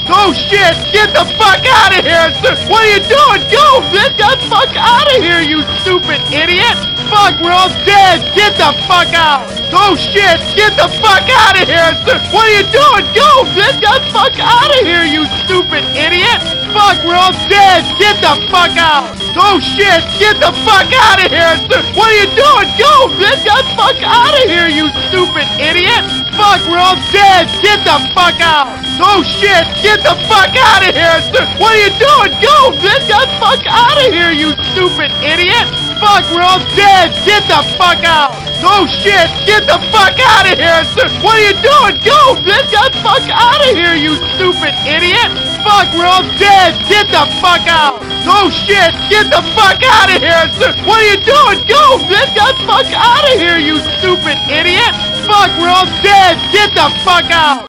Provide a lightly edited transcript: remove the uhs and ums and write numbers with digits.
Oh shit! Get the fuck out of here! What are you doing? Go! Get the fuck out of here, you stupid idiot! Fuck, we're all dead! Get the fuck out! Oh shit! Get the fuck out of here! What are you doing? Go! Get the fuck out of here, you stupid idiot! Fuck, we're all dead! Get the fuck out! Oh shit! Get the fuck out of here! What are you doing? Go! Get the fuck out of here, you stupid idiot! Fuck, we're all dead! Get the fuck out! Oh shit! Get the fuck out of here! What are you doing? Go! Get the fuck out of here, you stupid idiot! Fuck, we're all dead! Get the fuck out! Oh shit! Get the fuck out of here! What are you doing? Go! Get the fuck out of here, you stupid idiot! Fuck, we're all dead! Get the fuck out! Oh shit! Get the fuck out of here! What are you doing? Go! Get the fuck out of here, you stupid idiot! Fuck, we're all dead! Get the fuck out!